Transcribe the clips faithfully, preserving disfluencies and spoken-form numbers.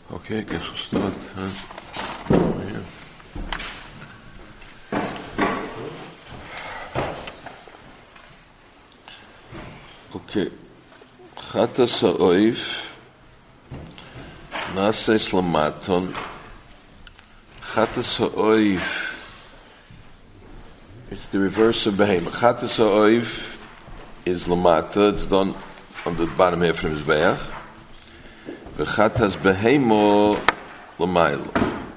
Okay, I guess we'll start. Huh? Over here. Okay. Chatas ha'oif nases lamaton. Chatas ha'oif, it's the reverse of behema. Chatas ha'oif is lamata, it's done on the bottom half of his beach. V'chatas behemo lamaylo.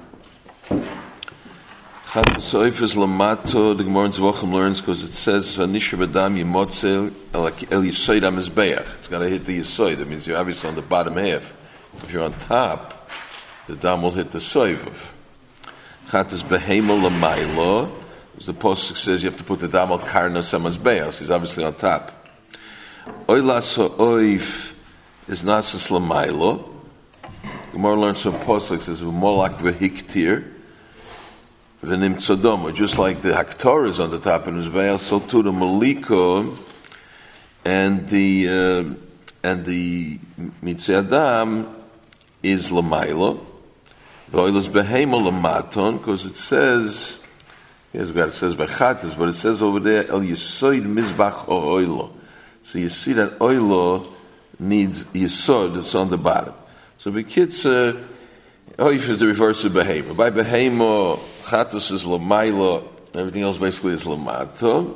Chatas ha'oif is lamato, the Gemara in Zvachim learns, because it says, V'nishra b'dam yimotzel el yisoid ha-mizbeach. It's got to hit the yisoid. That means you're obviously on the bottom half. If you're on top, the dam will hit the soivav. Chatas behemo lamaylo, as the posuk says, you have to put the dam al karnas ha-mizbeach. He's obviously on top. Oilas ha'oif is nasas lamaylo. Gemara learns from posuk, says, V'molak v'hiktir. V'nim tzodoma, just like the Haktor is on the top of his veil, so too the Maliko and the uh, and the Mitzei Adam is Lamailo. V'oil is Behema Lamaton, because it says, yes, it says Bechatas, but it says over there El Yisoid Mizbach O'oilo. So you see that Oilo needs Yisod, it's on the bottom. So the kids, uh, Oif is the reverse of Behema. By Behema, Chatos is Lamailo, everything else basically is Lamato.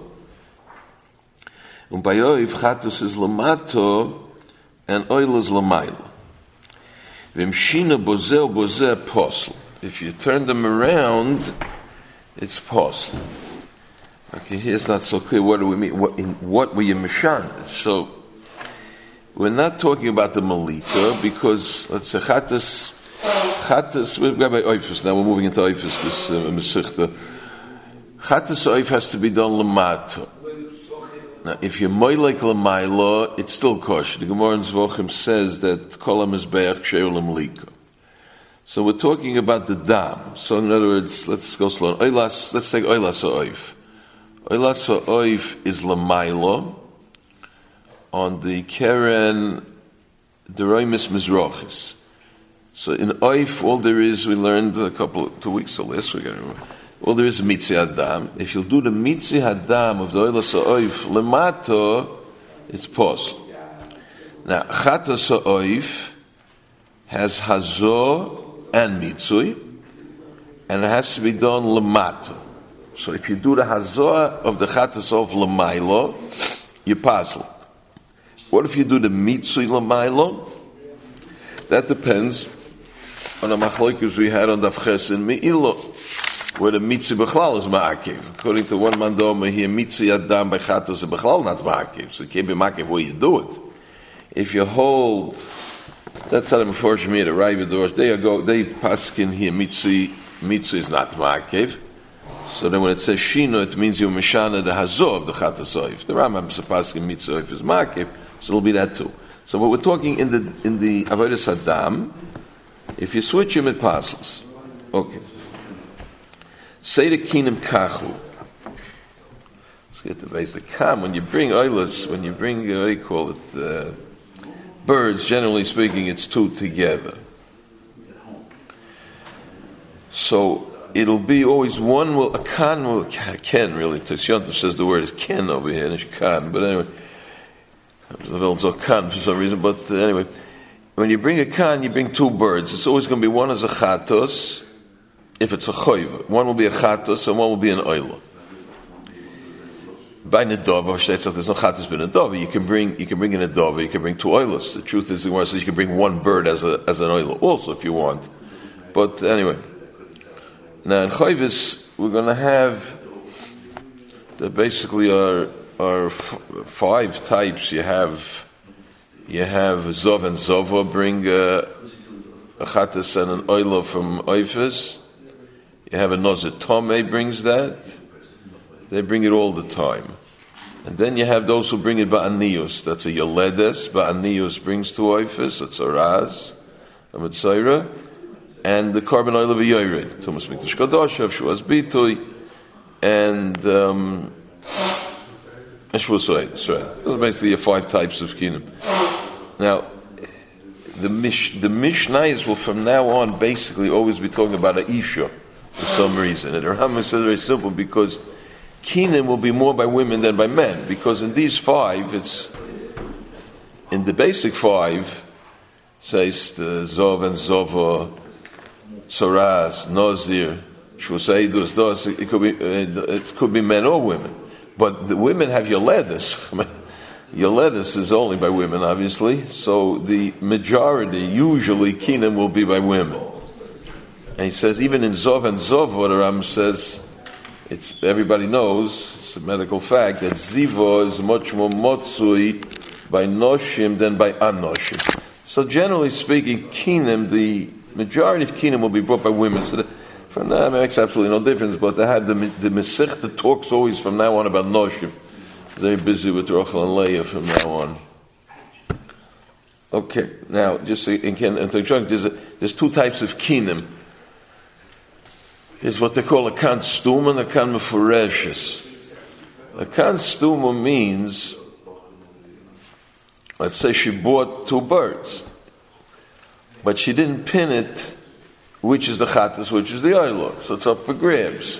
And by Oif, Chatos is Lamato, and Oil is Lamailo. Vimshina Bozeh Bozeh Posel. If you turn them around, it's Posel. Okay, here's not so clear. What do we mean? What, in, what were you Mishan? So, we're not talking about the Malika, because, let's say, Chatos, Chatas, we've got by Oifus, now we're moving into Oifus, this uh, Mesichta. Chatas Oif has to be done Lamato. Now, if you're Moilek Lamailo, it's still kosher. The Gemara in Zvachim says that Kol HaMizbeach Ksheir L'Mlika. So we're talking about the Dam. So in other words, let's go slow. Oilas, let's take Oilas Oif. Oilas Oif is Lamailo on the Keren Deroimis Mizrochis. So in Oif, all there is, we learned a couple, two weeks or less, we got all there is Mitzei Adam. If you'll do the Mitzei Adam of the Oilas Oif, Lemato, it's pos. Now, Chatas Oif has Hazo and Mitzui, and it has to be done Lemato. So if you do the Hazo of the Chatas Oif Lemailo, you puzzle. What if you do the Mitzui Lemailo? That depends on the machloikus we had on Daf Ches and Me'ilo, where the Mitzi Bechlal is Ma'akev. According to one mandoma here, Mitzi Adam by Chatos and Bechlal not Ma'akev. So it can't be Ma'akev where you do it. If you hold, that's how the Meforshim here, the Ravidors, they go, they paskin here, Mitzi, Mitzi is not Ma'akev. So then when it says Shino, it means you Meshana the Hazo of the Chatos Oif. The Rambam is paskin Mitzi Oif is Ma'akev, so it'll be that too. So what we're talking in the in the Avodas Adam, if you switch him, it passes. Okay. Say the Kinim Kachu. Let's get the basic Kam. When you bring oilers, when you bring, uh, what do you call it, uh, birds, generally speaking, it's two together. So it'll be always one will, a Kan will, Ken really, Tesyontov says the word is Ken over here, and it's Kan, but anyway. Also kan for some reason, but uh, anyway, when you bring a kan, you bring two birds. It's always going to be one as a chatos, if it's a choiva. One will be a chatos and one will be an oilo. By nedova, there's no chatos by nedova. You can bring, you can bring in a dova. You can bring two oilos. The truth is, the Gemara says you can bring one bird as a as an oilo also if you want. But anyway, now in choivas we're going to have that basically are. Are f- five types. You have you have Zov and Zova bring uh, a chatas and an oilo from Oifes. You have a Nozet Tomei brings that. They bring it all the time. And then you have those who bring it Ba'anius. That's a Yoledes. Ba'anius brings to Oifes. That's a Raz, a Mitzayra. And the carbon oil of a Yored. Tumas Mikdash Kadosh, Shuas Bitui. And um, Those are basically your five types of kinim. Now, the Mish, the Mishnayos will from now on basically always be talking about a Isha for some reason. And the Rambam says very simple, because Kinim will be more by women than by men, because in these five, it's in the basic five, says the Zov and Zova, Soraz, Nozir, Shvuseidus, Dos. It could be it could be men or women, but the women have Yoledis. Yoledis is only by women, obviously. So the majority, usually, Kinim will be by women. And he says, even in Zov and Zov, what the Ram says, it's everybody knows, it's a medical fact, that Ziva is much more motzui by Noshim than by Anoshim. So generally speaking, Kinim, the majority of Kinim will be brought by women. So the, from that, it makes absolutely no difference, but they had the, the Masechta talks always from now on about Noshim. Very busy with Rachel and Leah from now on. Okay, now just in there's, a, there's two types of kinim. There's what they call a kan stuma and a kan mefureshes. A kan stuma means, let's say she bought two birds, but she didn't pin it, which is the chatas, which is the oilot, so it's up for grabs.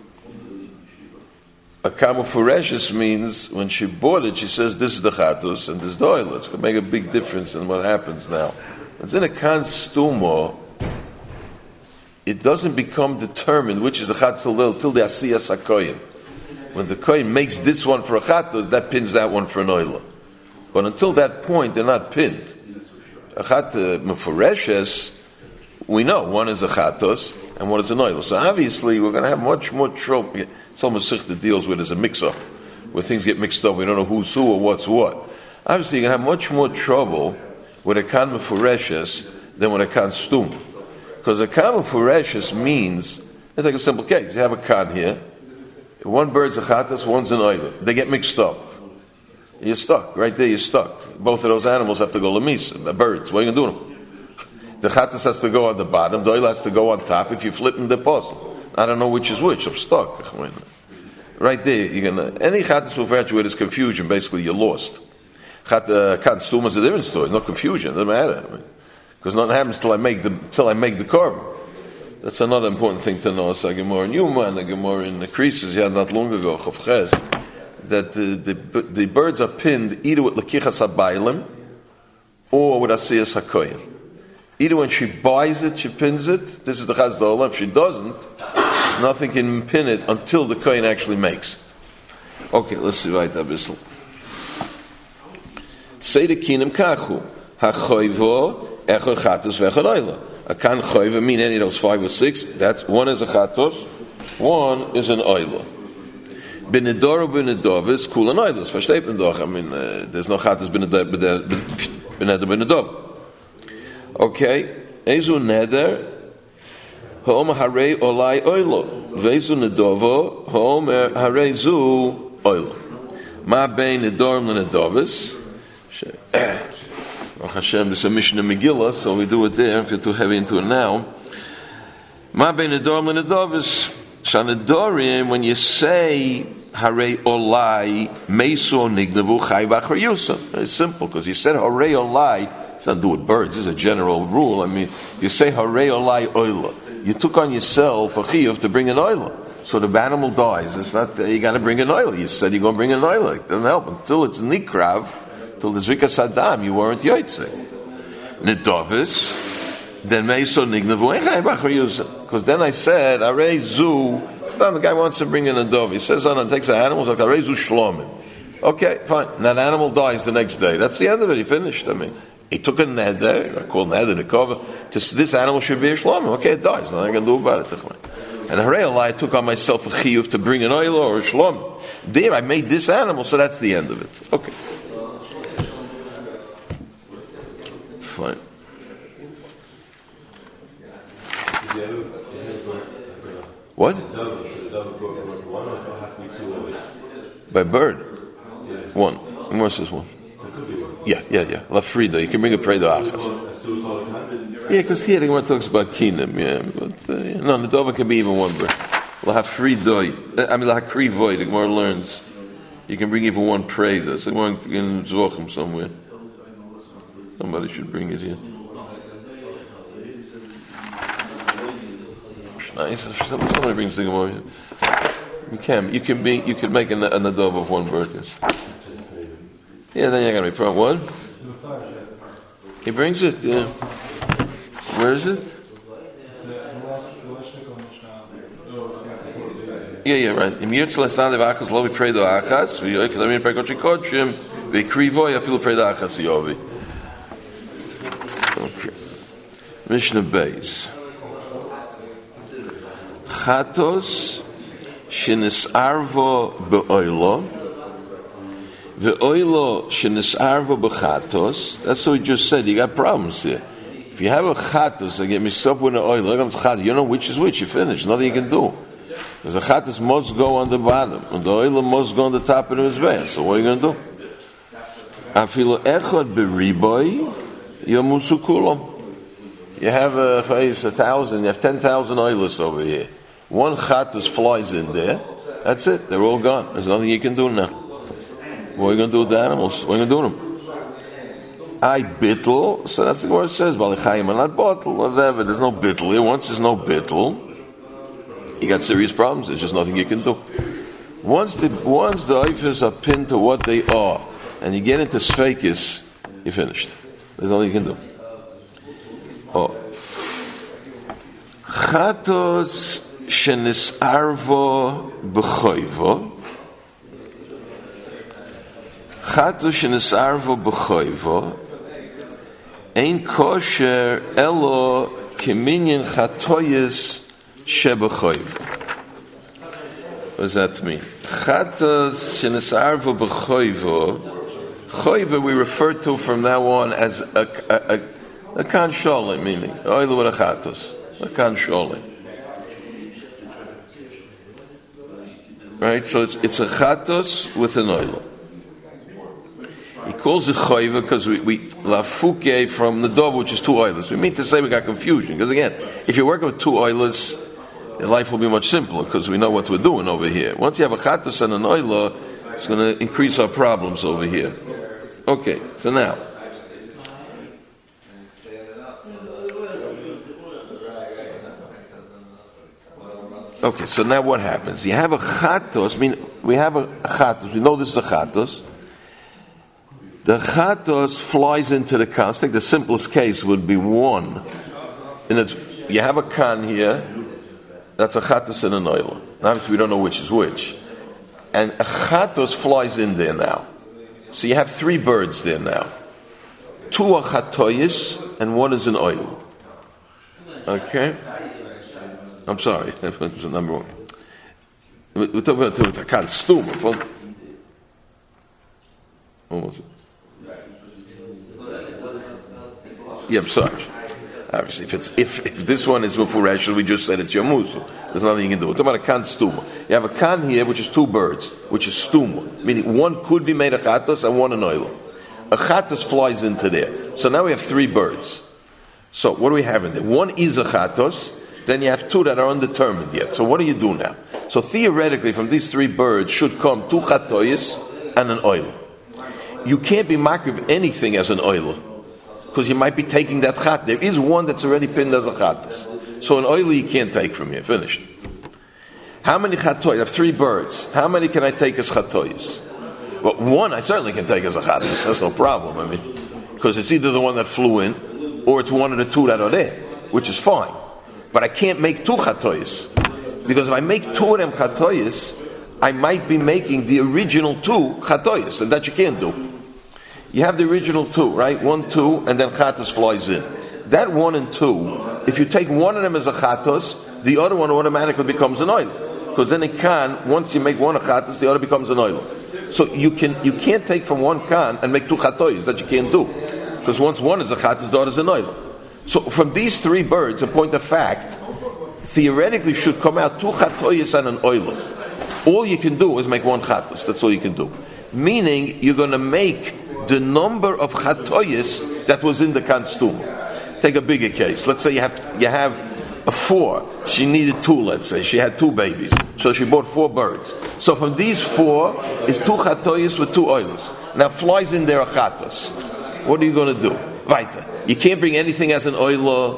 A kamu fureshes means when she bought it, she says this is the chatus and this is the oil. It's going to make a big difference in what happens now. It's in a kan stumo. It doesn't become determined which is the chatus till the asiyas hakoyin. When the koyin makes this one for a chatus, that pins that one for an oil. But until that point, they're not pinned. A chat mefureshes, we know one is a chatus and one is an oil. So obviously, we're going to have much more trouble. It's almost Masechta deals with as a mix-up, where things get mixed up. We don't know who's who or what's what. Obviously, you're going to have much more trouble with a kan mefureshes than with a kan stum. Because a kan mefureshes means, let's take a simple case. You have a kan here. One bird's a chatas, one's an oil. They get mixed up. You're stuck. Right there, you're stuck. Both of those animals have to go lemis, the birds. What are you going to do to them? The chatas has to go on the bottom. The oil has to go on top. If you flip them, they're puzzled. I don't know which is which. I'm stuck. Right there, you're gonna any chatas mefureshes where there's confusion. Basically, you're lost. Chat kan stuma is a different story. No confusion. It doesn't matter because I mean, nothing happens till I make the till I make the korban. That's another important thing to know. So Gemara in Yuma and the Gemara in the creases you had not long ago Chavches, that the, the the birds are pinned either with lekichas habaylim or with asiyas hakoyin. Either when she buys it, she pins it. This is the chaz d'olam. If she doesn't, nothing can pin it until the kohen actually makes it. Okay, let's see right a bissel. Say the kinim kachu hachoivo echor chatos v'echor oila. A kan choiva mean any of those five or six. That's one is a chatos, one is an oila. Benedoro benedovis kul an oilos. Versteht man doch? I mean, uh, there's no chatos benedor benedor. Okay, ezu neder. Hom harei olai oilo. Vezu nedovo. Hom harei zu oilo. Ma bein nedorm lenedovis. Baruch Hashem, this is a Mishnah Megillah, so we do it there. If you're too heavy into it now, ma bein nedorm lenedovis. Shanedorim, when you say harei olai meiso nignavu chay b'achar yusam. Very simple, because you said harei olai. It's not to do with birds. This is a general rule. I mean, you say harei olai oila. You took on yourself a chiyuv to bring an oila. So the animal dies. It's not you got to bring an oila. You said you're going to bring an oila. It doesn't help until it's nikrav, till the zrika sadam. You weren't yotzei. Nedovis, then meiso nignavu echay b'achar yusam. Because then I said harei zu. The guy wants to bring in a dove. He says on and takes the animals like harei zu shlomim. Okay, fine. Now the animal dies the next day. That's the end of it. He finished. I mean. He took a neder, I call neder nekova. This animal should be a shlomim. Okay, it dies. Nothing I can do about it. And harei I took on myself a chiyuv to bring an oil or a shlomim. There, I made this animal, so that's the end of it. Okay, fine. What? By bird. One. Gemara says one. Yeah, yeah, yeah. Lafrida. You can bring a prey to achas. Yeah, because here the Gemara talks about kinim. Yeah, but uh, yeah. No, the dova can be even one bird. Lafridoi. I mean, lahakrivoi. The Gemara learns you can bring even one prey. There's one in Zvochem somewhere. Somebody should bring it here. Nice. If somebody brings the Gemara, you can. You can be. You can make an, an adov of one bird. Yes. Yeah, then you're gonna be problem. What? He brings it. Yeah. Where is it? Yeah, yeah, right. Im yirtz lesan levachas lo v'predo achas v'yoyk l'min perkochi kodshim v'krivoy afilu predo achas yovi. Okay. Mishnah Beis. Chatos shenisarvo be'oilo ve'oilo shenisarvo be'chatos. That's what we just said. You got problems here. If you have a chatos and get mixed up with an oilo, you know which is which. You finish. Nothing you can do. Because the chatos must go on the bottom, and the oilo must go on the top of the mizbeach. So what are you going to do? Afilu echad beriboy yamusu kulam. You have a, a thousand, you have ten thousand oilers over here. One chatos flies in there. That's it. They're all gone. There's nothing you can do now. What are you going to do with the animals? What are you going to do with them? I bittel. So that's what it says. Balechayim are not bottle. Whatever. There's no bittel here. Once there's no bittel, you got serious problems. There's just nothing you can do. Once the once the oifers are pinned to what they are, and you get into sfeikis, you're finished. There's nothing you can do. Oh, chatos shenisarvo b'choivo. Chatos shenisarvo b'choivo. Ein kosher elo keminyan chatoyis sheb'choivo. What does that mean? Chatos shenisarvo b'choivo. Choivo we refer to from now on as a, a, a A kan sholim, meaning oil with a chatos. A kan sholim. Right, so it's it's a chatos with an oil. He calls it choiva because we we lafuke from the dove, which is two oilers. We mean to say we got confusion because again, if you're working with two oilers, your life will be much simpler because we know what we're doing over here. Once you have a chatos and an oiler, it's going to increase our problems over here. Okay, so now. Okay, so now what happens? You have a chatos, I mean, we have a chatos, we know this is a chatos. The chatos flies into the kan. I think the simplest case would be one. And it's, you have a kan here, that's a chatos and an oil. Obviously we don't know which is which. And a chatos flies in there now. So you have three birds there now. Two are chatoyis and one is an oil. Okay? I'm sorry, that's number one. We're talking about a kan stum. What was it? Yeah, I'm sorry. Obviously, if it's if, if this one is mufurash, we just said it's yamusu. There's nothing you can do. We're talking about a kan stum. You have a kan here, which is two birds, which is stum, meaning one could be made a chatos and one an oil. A chatos flies into there. So now we have three birds. So what do we have in there? One is a chatos. Then you have two that are undetermined yet. So what do you do now? So theoretically, from these three birds should come two chatoyis and an oil. You can't be makriv anything as an oil because you might be taking that chat. There is one that's already pinned as a chatos. So an oil you can't take from here. Finished. How many chatoyis? I have three birds. How many can I take as chatoyis? Well, one I certainly can take as a chatos. That's no problem. I mean, because it's either the one that flew in or it's one of the two that are there, which is fine. But I can't make two chatoyis. Because if I make two of them chatoyis, I might be making the original two chatoyis, and that you can't do. You have the original two, right? One, two, and then chatos flies in. That one and two, if you take one of them as a chatos, the other one automatically becomes an oil. Because then it can, once you make one a chatos, the other becomes an oil. So you can you can't take from one kan and make two chatoyis. That you can't do. Because once one is a chatos, the other is an oil. So from these three birds, a point of fact, theoretically should come out two chatoyis and an oiler. All you can do is make one chatos. That's all you can do. Meaning you're going to make the number of chatoyis that was in the kan stum. Take a bigger case. Let's say you have you have a four. She needed two. Let's say she had two babies, so she bought four birds. So from these four is two chatoyis with two oilers. Now flies in there a chatos. What are you going to do? Weiter. You can't bring anything as an oiler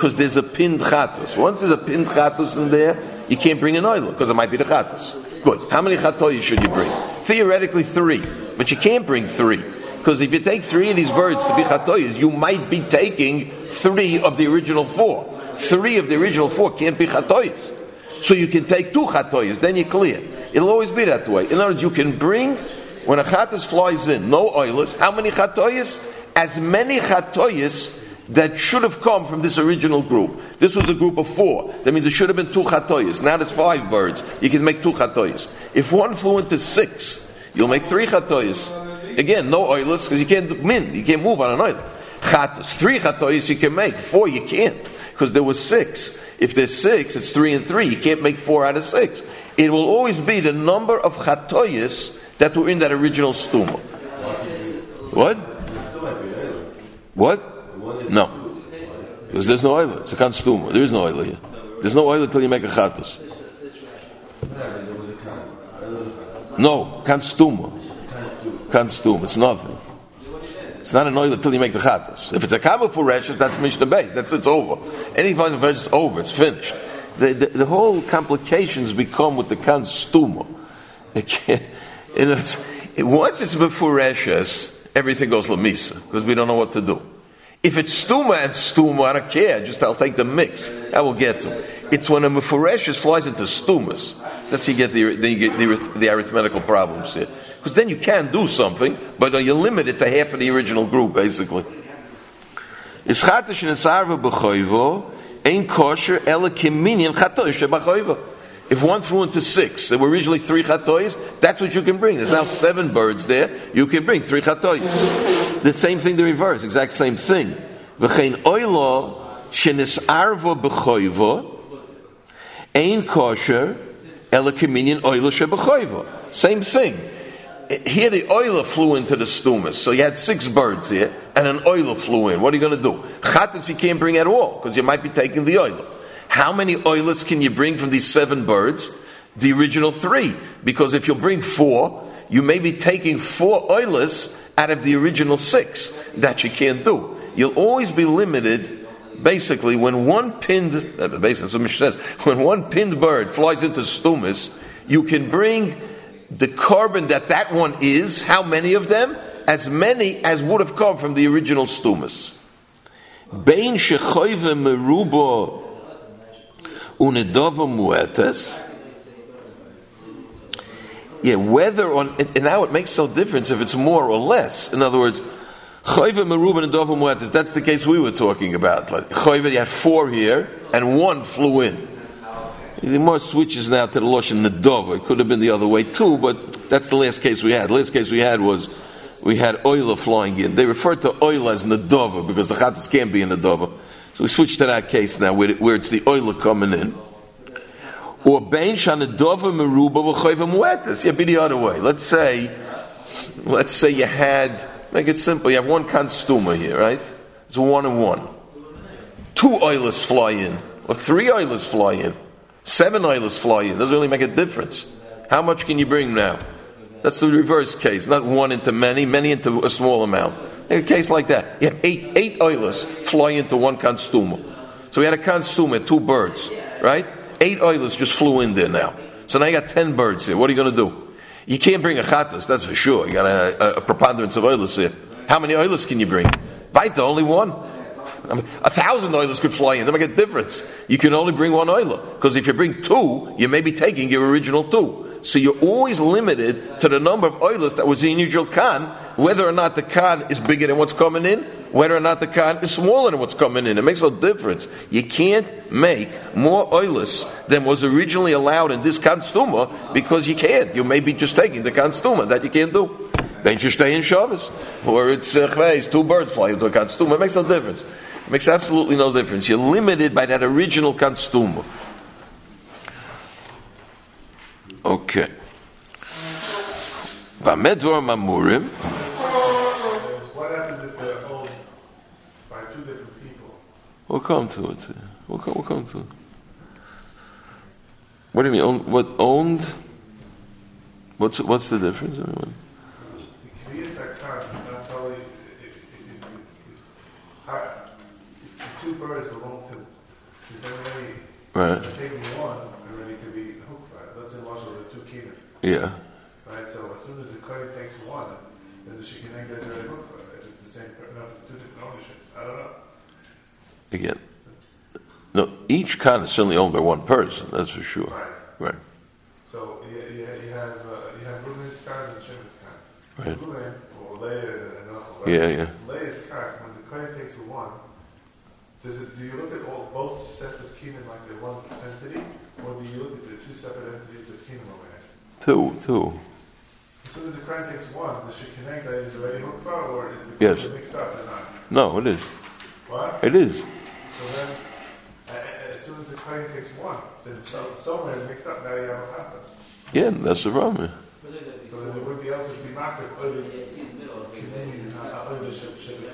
because there's a pinned chatos. Once there's a pinned chatos in there, you can't bring an oil because it might be the chatos. Good. How many chatoyas should you bring? Theoretically, three. But you can't bring three. Because if you take three of these birds to be chatoyas, you might be taking three of the original four. Three of the original four can't be chatoyas. So you can take two chatoyas, then you're clear. It'll always be that way. In other words, you can bring, when a chatos flies in, no oilers, how many chatoyas? As many chatoyas that should have come from this original group. This was a group of four. That means there should have been two chatoyas. Now there's five birds. You can make two chatoyas. If one flew into six, you'll make three chatoyas. Again, no oilers, because you can't min, you can't move on an oiler. Chatos, three chatoyas you can make. Four you can't, because there was six. If there's six, it's three and three. You can't make four out of six. It will always be the number of chatoyas that were in that original stuma. What? What? No. Because there's no oil. It's a kan stuma. There is no oil here. There's no oil until you make a chatos. No, kan stuma. Kan stuma. It's nothing. It's not an oil until you make the chatos. If it's a kama for reshes, that's mishnah base. That's it's over. Any kind of reshes, over. It's finished. The, the, the whole complications become with the kan stuma. It can't, you know, it's, it, once it's before reshes, everything goes lamisa because we don't know what to do. If it's stuma and stuma, I don't care. Just I'll take the mix. I will get to. It's when a mefureshes flies into stumas that's you get the then you get the, the arithmetical problems here. Because then you can do something, but you're limited to half of the original group, basically. If one flew into six, there were originally three chatoyas, that's what you can bring. There's now seven birds there, you can bring three chatoyas. The same thing the reverse, exact same thing. V'chein oilo shenisarvo b'choivo ein kosher ela keminyan oilo sheb'choivo. Same thing. Here the oiler flew into the stumas, so you had six birds here, and an oiler flew in. What are you going to do? Chatas you can't bring at all, because you might be taking the oiler. How many oilers can you bring from these seven birds? The original three. Because if you bring four, you may be taking four oilers out of the original six. That you can't do. You'll always be limited, basically, when one pinned, basically that's what Mishnah says, when one pinned bird flies into stumas, you can bring the carbon that that one is, how many of them? As many as would have come from the original stumas. Bein shechoive merubo unedova muetes. Yeah, whether on, and now it makes no difference if it's more or less. In other words, choive merubo unedova muetes, that's the case we were talking about. Like choive, you had four here, and one flew in. The more switches now to the Loshen Nedova. It could have been the other way too, but that's the last case we had. The last case we had was we had oila flying in. They referred to oila as Nedova because the Chatas can't be in Nedova. So we switched to that case now where, it, where it's the oila coming in. Or Bein Shanedova Meruba V'choiva Muetes. Yeah, be the other way. Let's say, let's say you had, make it simple, you have one kanstuma here, right? It's one and one. Two oilers fly in, or three oilers fly in. Seven oilers fly in. Doesn't really make a difference. How much can you bring now? That's the reverse case. Not one into many, many into a small amount. In a case like that, you have eight eight oilers fly into one kanstuma. So we had a kanstuma, two birds, right? Eight oilers just flew in there now. So now you got ten birds here. What are you going to do? You can't bring a chatas, that's for sure. You got a, a, a preponderance of oilers here. How many oilers can you bring? Baita, only one. I mean, a thousand oilers could fly in. They make a difference. You can only bring one oiler. Because if you bring two, you may be taking your original two. So you're always limited to the number of oilers that was in your kan, whether or not the kan is bigger than what's coming in, whether or not the kan is smaller than what's coming in. It makes no difference. You can't make more oilers than was originally allowed in this kanstuma because you can't. You may be just taking the kanstuma. That you can't do. Then you stay in Shabbos. Or it's uh, two birds fly into a kanstuma. It makes no difference. It makes absolutely no difference. You're limited by that original kanstuma. Okay. V'amedvar mamurim. What happens if they're owned by two different people? We'll come to it. We'll come, we'll come to it. What do you mean? Owned, what owned? What's what's the difference? Anyone? The Kriyas HaKan, that's only if, if, if, if, if, if the two birds are home two. If then already, Right. if taking one, already could be hooked by it. Let's say Marshall, the two keener. Yeah. Right, so as soon as the Kohen takes one, then the Shekinah is already hooked by it. If it's the same, no, if it's two different ownerships. I don't know. Again. No, each Khan is certainly owned by one person, that's for sure. Right. Right. So you, you, you have uh, you have Reuben's card and Shimon's card. Right. Reuben, or Leah and Rachel, right? Yeah, yeah. Leah's card, when the Kohen takes the one, does it, do you look at all, both sets of Kenan like they're one entity, or do you look at the two separate entities of Kenan over there? Two, two. As soon as the Kohen takes one, the Shekinah is already hooked for, or it Yes. becomes mixed up or not? No, it is. What? It is. So then, uh, uh, as soon as the Kohen takes one, then so, somewhere it's mixed up, now you have a chatas. Yeah, that's the problem. So then it would be able to be marked with others community, not others should should be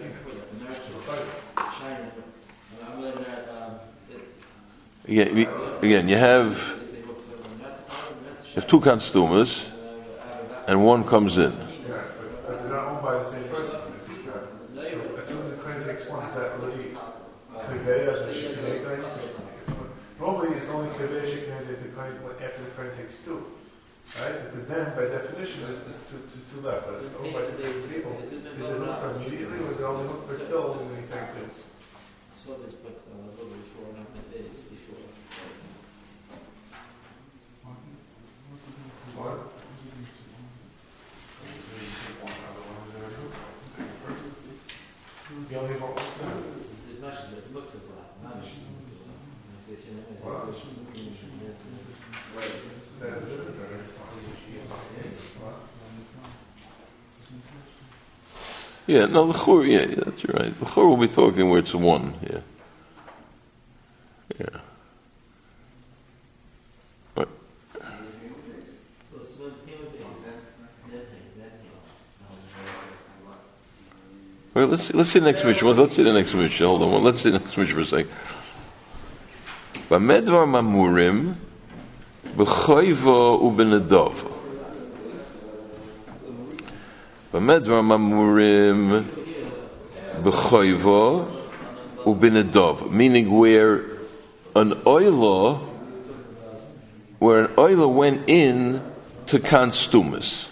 Again, we- again, you have you have two consummers, and one comes in. Yeah, but, but they're not owned by the same person. So as soon as the Kohen takes one, is that already Koveya and Shekinah? Normally it's only Koveya Shekinah that the Kohen, after the Kohen takes two. Right? Because then, by definition, it's, it's two, two, two left. But if it's owned by two different people, is it hooked for immediately, or is it only hooked for still when you take two? So this book a little before, not the days before. What? The only one. It's much, it looks a lot. Not much. Yeah, no, the chur, yeah, yeah, that's right. The chur will be talking where it's one, yeah. Yeah. Right. Well, let's see, let's see the next mission. Well, let's see the next mission. Hold on, well, let's see the next mission for a second. Bamedvar mamurim b'choiva u'benedava. Bamedvar mamurim b'choiva u'benedava. Meaning where an oila, where an oila went in to consumus.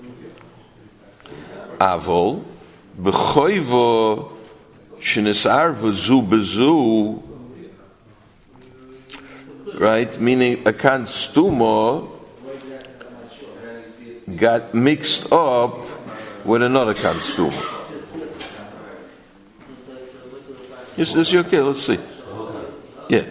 Avol b'choiva shenisar v'zu b'zu. Right, meaning a kanstuma got mixed up with another kanstuma. Yes, this is okay. Let's see. Yeah,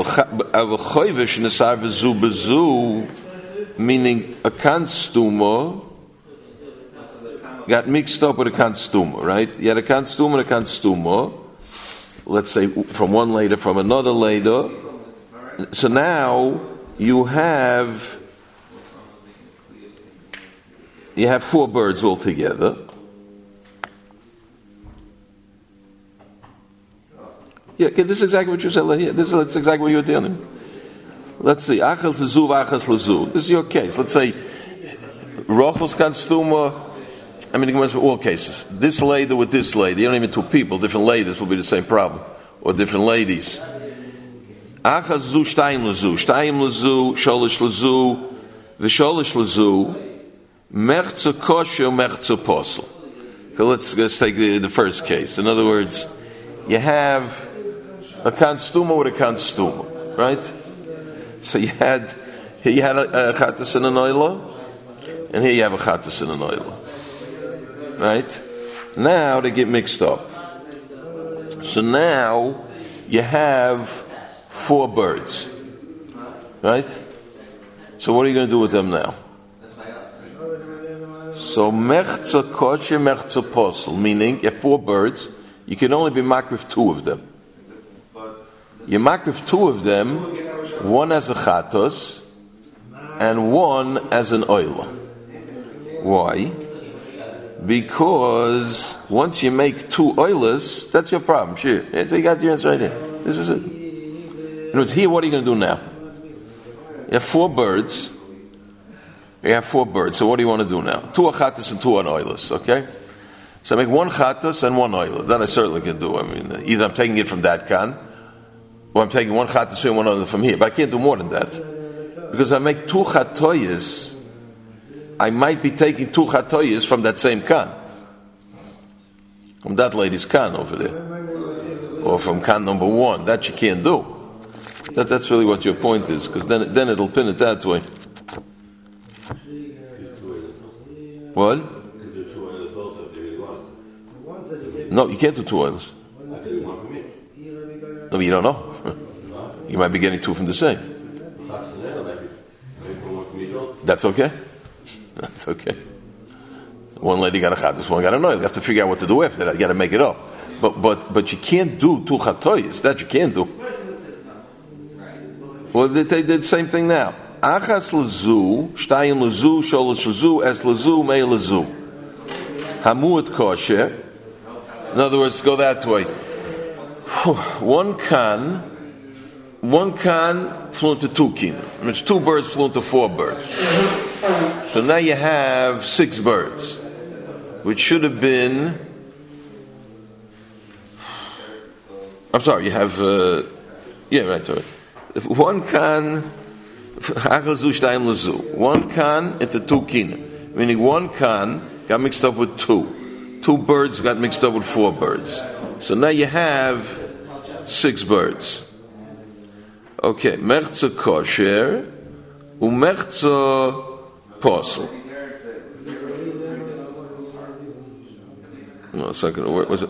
meaning a kanstuma got mixed up with a kanstuma. Right? You had a kanstuma and a kanstuma. Let's say from one later, from another later. So now you have you have four birds altogether. Yeah, okay, this is exactly what you said here. This is that's exactly what you're dealing. Let's see, achas lezu, achas lezu. This is your case. Let's say Rachel's kanstuma. I mean, it goes for all cases. This lady with this lady. You don't even two people. Different ladies will be the same problem, or different ladies. Achas zu, shtayim lezu, shtayim lezu, sholish lezu, v'sholish lezu, mechza kosher, mechza posel. Okay, let's, let's take the, the first case. In other words, you have a kanstuma with a kanstuma, right? So you had, here you had a, a chatas and an oila, and here you have a chatas and an oila. Right? Now they get mixed up. So now you have four birds, right? So what are you going to do with them now? So mechza kosher, mechza posel, meaning you have four birds, you can only be marked with two of them. You mark with two of them, one as a chatos, and one as an oila. Why? Because once you make two oilas, that's your problem. Sure, so you got your answer right here. This is it. In other words, here, what are you going to do now? You have four birds. You have four birds. So what do you want to do now? Two achatas and two anoilas, okay? So I make one chatas and one oila. That I certainly can do. I mean, either I'm taking it from that can, or I'm taking one chatas here and one other from here, but I can't do more than that. Because I make two chatoyas, I might be taking two chatoyas from that same kan. From that lady's kan over there. Or from kan number one. That you can't do. That, that's really what your point is, because then, then it'll pin it that way. What? No, you can't do two oils. No, but you don't know. You might be getting two from the same. That's okay. That's okay. One lady got a chatas, one got a oil. You have to figure out what to do after that. You got to make it up. But but but you can't do two chatoyas. That you can't do. Well, they, they did the same thing now. Achas lezu, shtayim lezu, sholosh lezu, es lezu, mei lezu. Hamuat kosher. In other words, go that way. One kan, one kan flew into two kin. It's two birds flew into four birds. So now you have six birds, which should have been. I'm sorry, you have. Uh, yeah, right. Sorry. One kan, one kan into two kin, meaning one kan got mixed up with two. Two birds got mixed up with four birds. So now you have six birds. Okay, mechza kosher, umechza posel. No, a second. Where was it?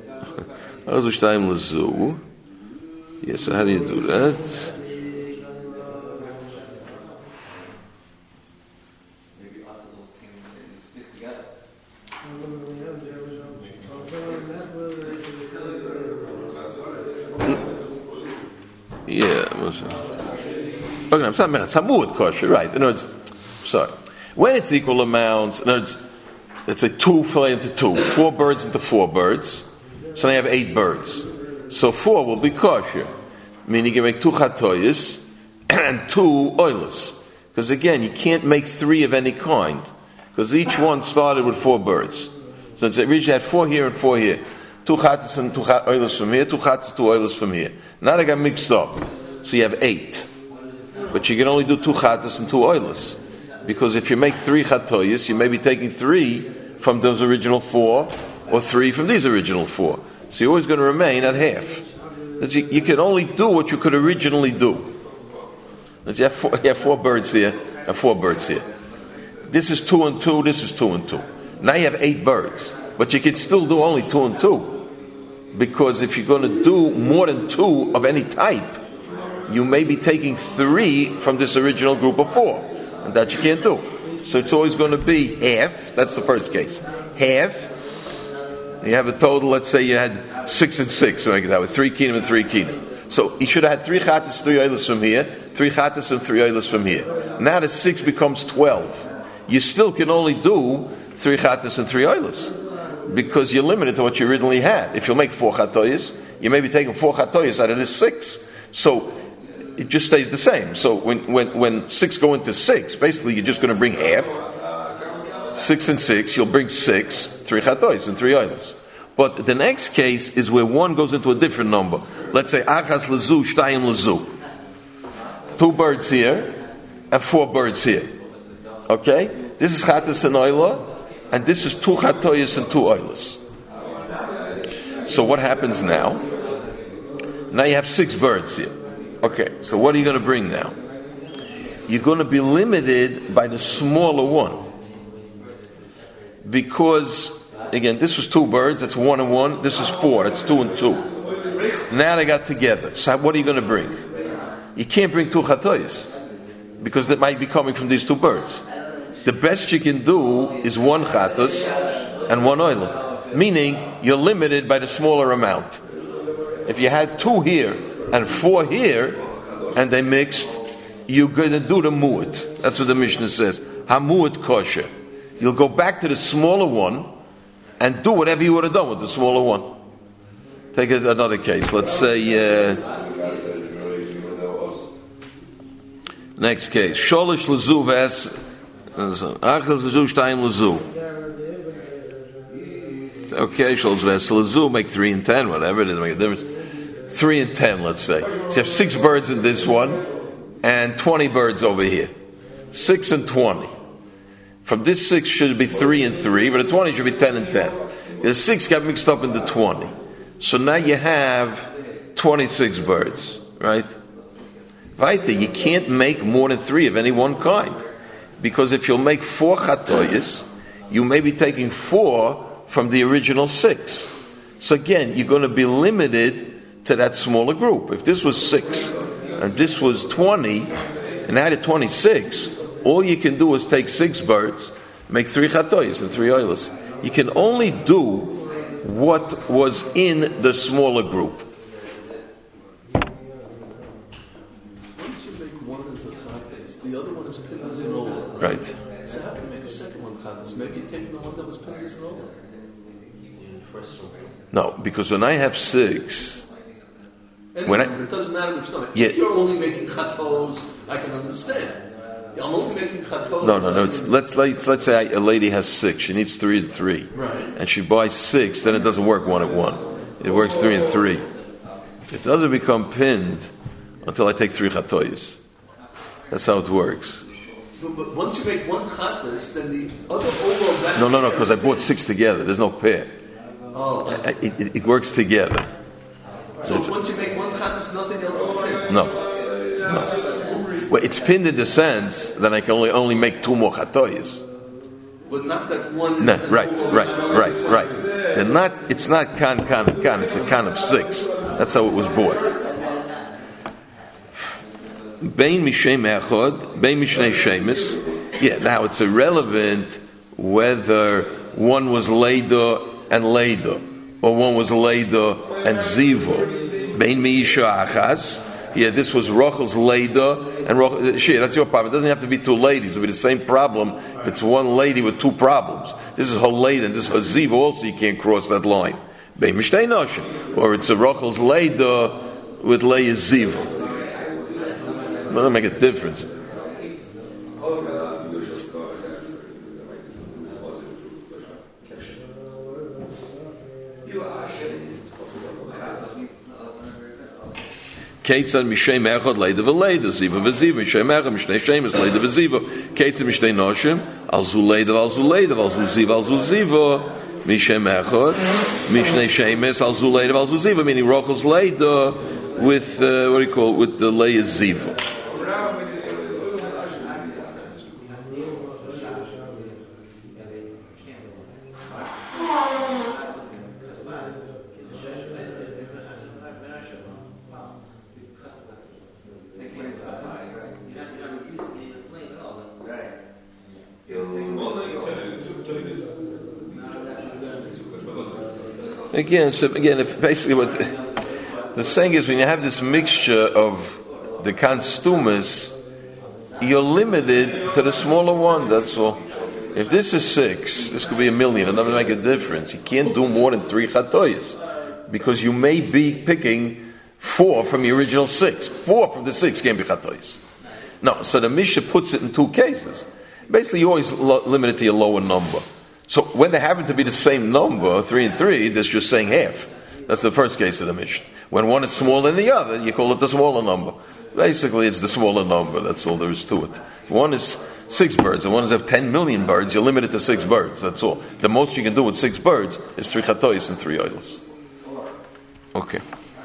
Yes. So how do you do that? Yeah, okay, I'm sorry, it's hamud kosher, right? In other words, sorry. When it's equal amounts, in other words, let's say two fillet into two, four birds into four birds, so now you have eight birds. So four will be kosher, meaning you can make two chatoyas and two oilers. Because again, you can't make three of any kind, because each one started with four birds. So it's originally had four here and four here. Two chatas and two oilers from here, two chatas, two oilers from here. Now they got mixed up. So you have eight. But you can only do two chatas and two oilers. Because if you make three chatoyas, you may be taking three from those original four, or three from these original four. So you're always going to remain at half. You, you can only do what you could originally do. You have, four, you have four birds here, and four birds here. This is two and two, this is two and two. Now you have eight birds. But you can still do only two and two. Because if you're going to do more than two of any type, you may be taking three from this original group of four. And that you can't do. So it's always going to be half. That's the first case. Half. You have a total, let's say you had six and six. So make it that with three kinim and three kinim. So you should have had three chatas, three oilers from here, three chatas and three oilers from here. Now the six becomes twelve. You still can only do three chatas and three oilers. Because you're limited to what you originally had. If you make four chatoyas, you may be taking four chatoyas out of this six. So it just stays the same. So when, when, when six go into six, basically you're just going to bring half. Six and six, you'll bring six, three chatoyas and three oilers. But the next case is where one goes into a different number. Let's say achas lezu, shtayim lezu. Two birds here and four birds here. Okay? This is chatas and oiler. And this is two chatoyas and two oilers. So what happens now? Now you have six birds here. Okay, so what are you going to bring now? You're going to be limited by the smaller one. Because, again, this was two birds, that's one and one. This is four, that's two and two. Now they got together. So what are you going to bring? You can't bring two chatoyas. Because that might be coming from these two birds. The best you can do is one chatas and one oiler. Meaning, you're limited by the smaller amount. If you had two here and four here, and they mixed, you're going to do the mu'at. That's what the Mishnah says. Ha-mu'at kosher. You'll go back to the smaller one and do whatever you would have done with the smaller one. Take another case. Let's say... Uh, next case. Sholish lezu v'es... Achas lezu, shtayim lezu. Okay, sholish v'es lezu, make three and ten, whatever it is, make a difference. three and ten, let's say. So you have six birds in this one, and twenty birds over here. Six and twenty. From this six should be three and three, but the twenty should be ten and ten. The six got mixed up into twenty. So now you have twenty-six birds, right? Weiter, you can't make more than three of any one kind. Because if you'll make four chatoyas, you may be taking four from the original six. So again, you're going to be limited to that smaller group. If this was six, and this was twenty, and added twenty-six, all you can do is take six birds, make three chatoyas and three oilers. You can only do what was in the smaller group. Once you make one as a chatas, the other one is pinned as an olah. Right. So how can you make a second one chatas? Maybe you take the one that was pinned as an olah. No, because when I have six, Anyway, when I, it doesn't matter which number. Yeah. If you're only making chatos, I can understand. I'm only making chatos. no, no, no. It's, let's let's let's say a lady has six. She needs three and three, Right. and she buys six. Then it doesn't work one at one. It works three and three. It doesn't become pinned until I take three chatoyas. That's how it works. But, but once you make one chatas, then the other olah of that. No, no, no. Because I bought six together. There's no pair. Oh, I- It, it, it works together. so It's- once you make one chatas, nothing else is pinned. No, no. Well, it's pinned in the sense that I can only only make two more chatoyas. But not that one. No, is an right, olah right, of right, that. right. They're not. It's not kan kan and kan. It's a kan of six. That's how it was bought. Bein mishem echad, bein mishnei shemis. Yeah. Now it's irrelevant whether one was leida and leida, or one was leida and zivo. Bein miisha achas. Yeah, this was Rachel's leida and Rachel. Shit, that's your problem. It doesn't have to be two ladies. It'll be the same problem if it's one lady with two problems. This is her leida and this is her ziva. Also, you can't cross that line. Bein mishtei noshim, or it's a Rachel's leida with Leah's ziva. Doesn't make a difference. Keitzad mishem echad leida v'leida ziva v'ziva mishem echad mishnei shemes leida v'ziva keitzad mishnei noshim al zu leida al zu leida al zu ziva al zu ziva mishem echad mishnei shemes al zu leida al zu ziva, meaning Rachel's leida with uh, what do you call it, with the Leah ziva. Again, so again, if basically what the, the saying is, when you have this mixture of the constumas, you're limited to the smaller one. That's all. If this is six, this could be a million. It doesn't make a difference. You can't do more than three chatoyas because you may be picking four from the original six. Four from the six can't be chatoyas. No, so the Mishnah puts it in two cases. Basically, you always lo- limit it to your lower number. So when they happen to be the same number, three and three, that's just saying half. That's the first case of the Mishnah. When one is smaller than the other, you call it the smaller number. Basically, it's the smaller number. That's all there is to it. If one is six birds, and one is have ten million birds, you're limited to six birds. That's all. The most you can do with six birds is three chatois and three idols. Okay.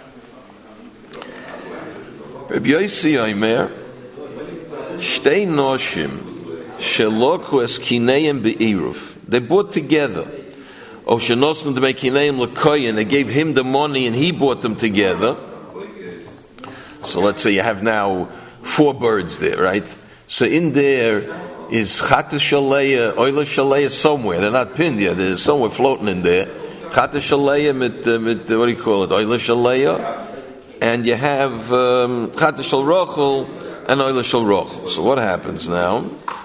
Rabbi Yossi Omer, Shtei Noshim Sheloku Es Kineim Be'iruf. They bought together. Oh, Shenosnu to make Kineim L'Koyin. They gave him the money and he bought them together. So let's say you have now four birds there, right? So in there is Chata Shaleya, Oila Shaleya somewhere. They're not pinned yet. They're somewhere floating in there. Chata Shaleya mit, uh, mit uh, what do you call it? Oila Shaleya. And you have um, Chata Shal Rochel and Oila Shal Rochel. So what happens now?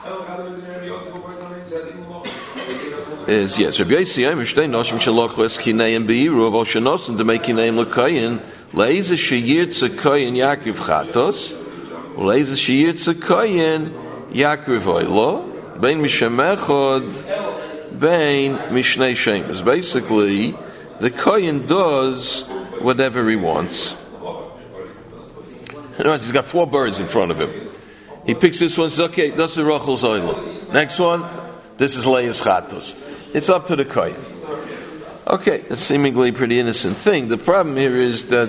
Is yes, Rabbi Yossi Omer Shtei Noshim Shelochu Es Kineim Be'iruv Al Shenosim to make Kineim L'Koyin Leize Sheyirtze Koyin Yaakriv Chatos Leize Sheyirtze Koyin Yaakriv Oilo Bein Mishem Echad Bein Mishnei Shemes. Basically, the Koyin does whatever he wants. In other words, he's got four birds in front of him. He picks this one and says, okay, this is Rachel's oil. Next one, this is Leah's chatos. It's up to the kohen. Okay, it's seemingly a pretty innocent thing. The problem here is that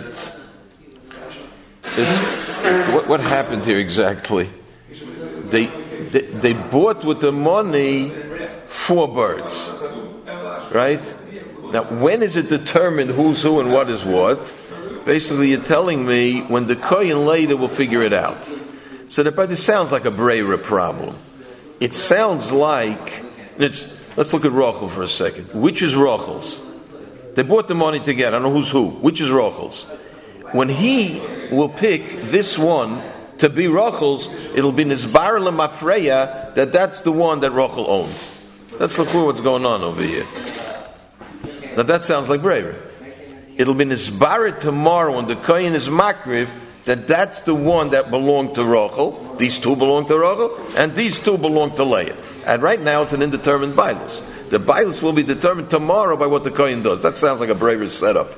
it's, what, what happened here exactly? They, they they bought with the money four birds, right? Now, when is it determined who's who and what is what? Basically, you're telling me when the kohen later will figure it out. So that, but it sounds like a Breira problem. It sounds like it's. Let's look at Rachel for a second. Which is Rachel's? They bought the money together. I don't know who's who. Which is Rachel's? When he will pick this one to be Rachel's, it'll be Nizbar Lemafreya that that's the one that Rachel owned. Let's look at what's going on over here. Now that sounds like Breira. It'll be Nizbar tomorrow when the Kohen is Makriv that that's the one that belonged to Rachel. These two belong to Rachel, and these two belong to Leah. And right now it's an indeterminate Bailus. The Bailus will be determined tomorrow by what the Kohen does. That sounds like a Breira setup.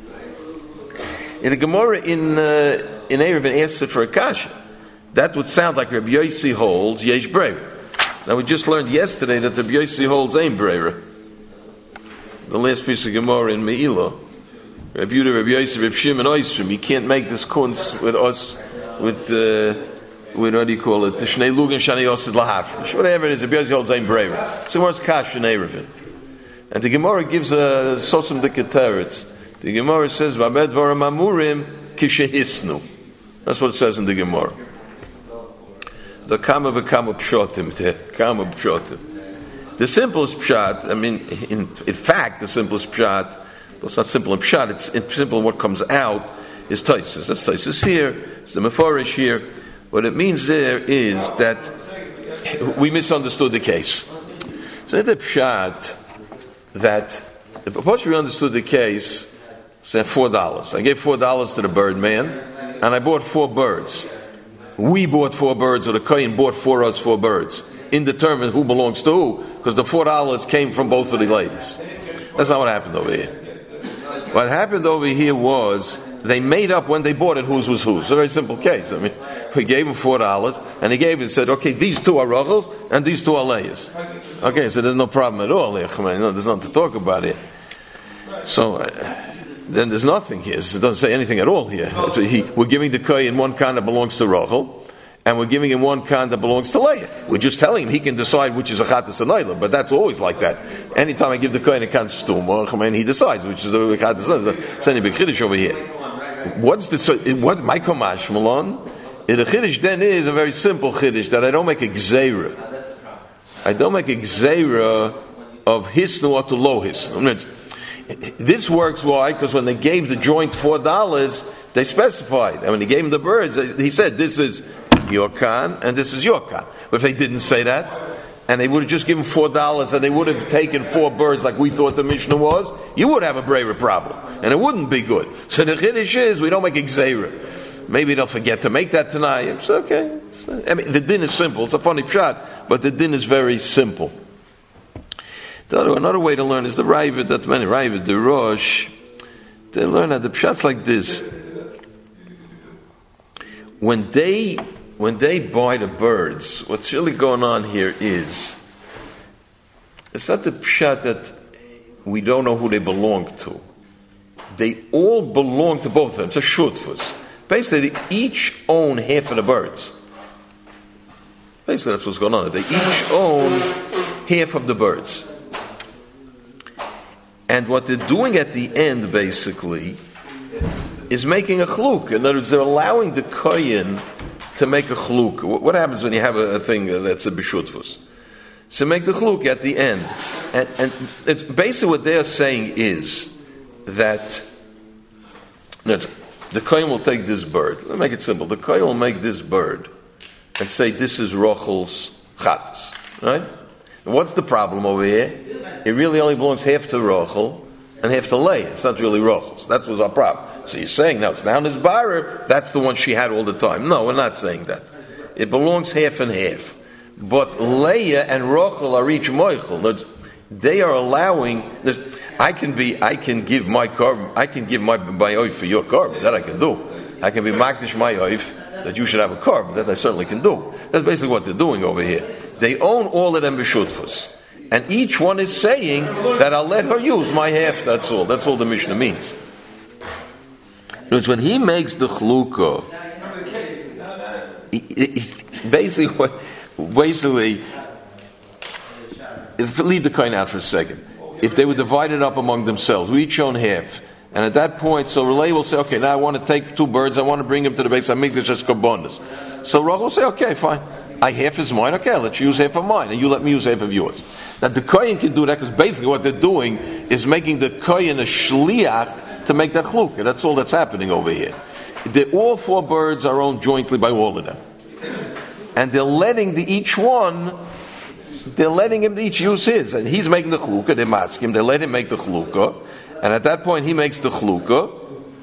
In the Gemara in uh, in Eruvin asks it for a kasha. That would sound like Rabbi Yossi holds Yesh Breira. Now we just learned yesterday that Rabbi Yossi holds Ein Breira. The last piece of Gemara in Me'ilah. Rabbi Yehuda, Rabbi Yossi, Rabbi Shimon, Oisrim. You can't make this kunz with us with uh, with what do you call it? The Shnei Lugan Shani Yosid Lahafrish. Whatever it is, Rabbi Yossi holds Ein Breira. So where's Kash in Eruvin? And the Gemara gives a Sosum de Keteretz. The Gemara says, "Babed Varam Amurim Kishehisnu." That's what it says in the Gemara. The Kama v'Kama Pshotim, Kama Pshotim. The simplest pshat, I mean, in, in fact, the simplest pshat, well, it's not simple in pshat, it's, it's simple in what comes out, is Taisus. That's Taisus here, it's the Meforish here. What it means there is that we misunderstood the case. So the pshat that, the proportion we understood the case, said four dollars. I gave four dollars to the bird man, and I bought four birds. We bought four birds, or the Kohen bought for us four birds. Indeterminate who belongs to who, because the four dollars came from both of the ladies. That's not what happened over here. What happened over here was they made up when they bought it whose was whose. It's a very simple case. I mean, we gave him four dollars, and he gave it and said, okay, these two are Rachel's, and these two are Leah's. Okay, so there's no problem at all. There's nothing to talk about here. So, uh, then there's nothing here. It doesn't say anything at all here. He, we're giving the Kohen one kind that belongs to Rachel, and we're giving him one kind that belongs to Leah. We're just telling him he can decide which is a Chatas and Leila, but that's always like that. Anytime I give the Kohen a kind of stum, he decides which is a Chatas and Leila. It's any big Chiddush over here. What's the, what, my Komash, Malon? The Chiddush then is a very simple Chiddush that I don't make a Gzeira. I don't make a Gzeira of Hisnu or to low Hisnu. This works, why? Because when they gave the joint four dollars, they specified. And when he gave him the birds, he said, this is your kan, and this is your kan. But if they didn't say that, and they would have just given four dollars, and they would have taken four birds like we thought the Mishnah was, you would have a Breira problem. And it wouldn't be good. So the Chiddush is, we don't make a Gzeira. Maybe they'll forget to make that tonight. It's okay. It's, I mean, the din is simple. It's a funny pshat, but the din is very simple. The other, another way to learn is the Ravid, that many Ravid, the Rosh, they learn that the pshat's like this. When they when they buy the birds, what's really going on here is, it's not the pshat that we don't know who they belong to. They all belong to both of them. It's a shutfus. Basically, they each own half of the birds. Basically, that's what's going on. They each own half of the birds. And what they're doing at the end, basically, is making a chluk. In other words, they're allowing the kohen to make a chluk. What happens when you have a, a thing that's a b'shutvus? So make the chluk at the end. And, and it's basically what they're saying is that the kohen will take this bird. Let me make it simple. The kohen will make this bird and say, this is Rachel's chatas. Right? And what's the problem over here? It really only belongs half to Rachel and half to Leah. It's not really Rachel's. That was our problem. So you're saying now it's now Nizbarer, that's the one she had all the time. No, we're not saying that. It belongs half and half. But Leah and Rachel are each moichel. They are allowing. I can be. I can give my carbon. I can give my my oif for your carbon. That I can do. I can be makdish my oif that you should have a korban. That they certainly can do. That's basically what they're doing over here. They own all of them b'shutfus. And each one is saying that I'll let her use my half, that's all. That's all the Mishnah means. So it's when he makes the chlukah, he, he, basically, basically, if, leave the coin out for a second. If they were divided up among themselves, we each own half. And at that point, so Relay will say, okay, now I want to take two birds, I want to bring them to the base, I make this just korbanos. So Rachel will say, okay, fine. I half is mine, okay, I'll let you use half of mine, and you let me use half of yours. Now the kohen can do that because basically what they're doing is making the kohen a shliach to make that chlukah. That's all that's happening over here. The, all four birds are owned jointly by all of them, and they're letting the each one, they're letting him each use his, and he's making the chlukah. They mask him, they let him make the chlukah, and at that point he makes the chlukah.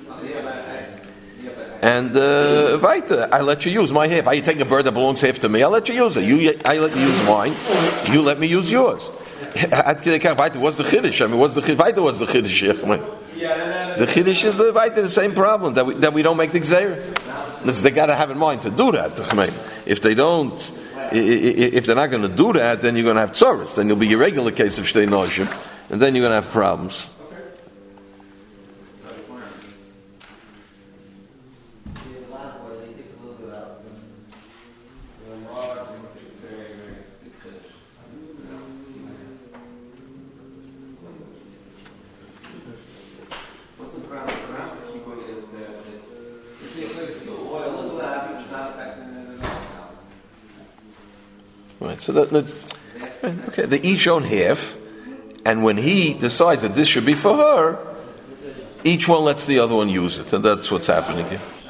And uh, weiter, I let you use my half. Are you taking a bird that belongs half to me? I'll let you use it. You, I let you use mine. You let me use yours. What's the chiddush? I mean, what's the chiddush? What's the chiddush? The chiddush is the weiter, the same problem that we that we don't make the gzeirah. They got to have in mind to do that. If they don't, if they're not going to do that, then you're going to have tzoros. Then you'll be a regular case of shtei noshim, and then you're going to have problems. Right, so that, that okay, they each own half, and when he decides that this should be for her, each one lets the other one use it, and that's what's happening here.